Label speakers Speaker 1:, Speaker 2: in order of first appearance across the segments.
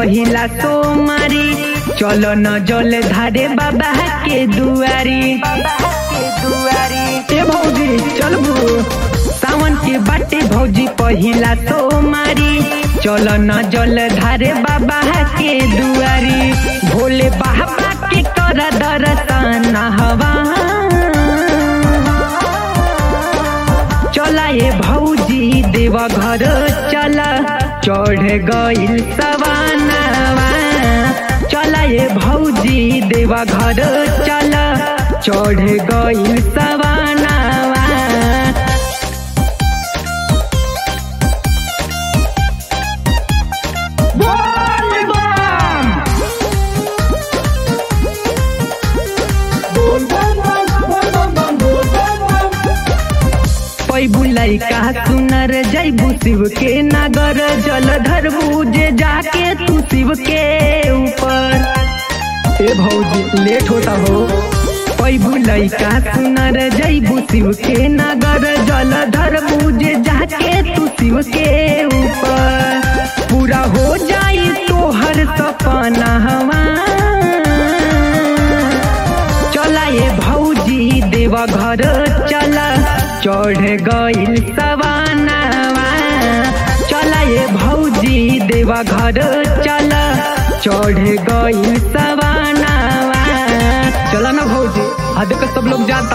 Speaker 1: पहिला सोमारी, चलो न जल धारे बाबा के दुआरी। ए भौजी चलबू, सावन के बाटे भौजी पहिला सोमारी, चलो न जल धारे बाबा के दुआरी। भोले बाबा के कर दर्शन हवा, चला ये भौजी देवा घर चला, चढ़ गइल सवानवा। चला ये भौजी देवा घर चला, चढ़ गइल सवानवा। पैबू लइका सुनर जैबू शिव के नगर, जल धरबू जे जाके तू शिव के ऊपर। ए भौजी लेट होता हो। पैबू लइका सुनर जैबू शिव के नगर, जल धरबू जे जाके तू शिव के ऊपर। पूरा हो जाई तोहर सपना हवा, चला ये भौजी देवा घर चला, चढ़ गइल सवानवा। चला ये भौजी देवा घर चला, चढ़ गइल सवानवा। चला ना भौजी, आज का सब लोग जाता।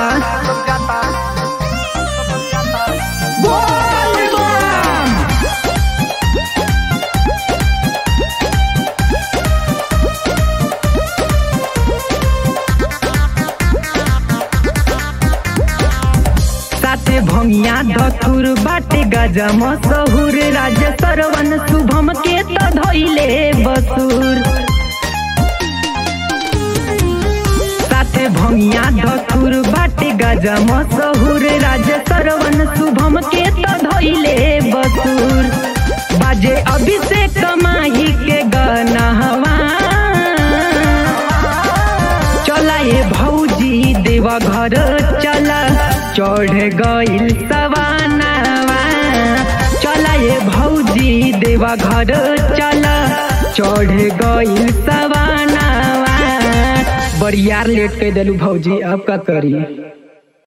Speaker 1: साथे भंगिया धथुर बाटे गजा मशहूर, राजा सरवन शुभम के तो धइले बसुर। साथे भंगिया धथुर बाटे गजा मशहूर, राजा सरवन शुभम के तो धइले बसुर। बाजे अभिषेक माही के गाना हवा, चला ये भौजी देवा घर चला, चढ़ गइल सवानवा। चला ये भौजी देवा घर चला, चढ़ गइल सवानवा। बरियार लेट के देलू भौजी, अब का करी।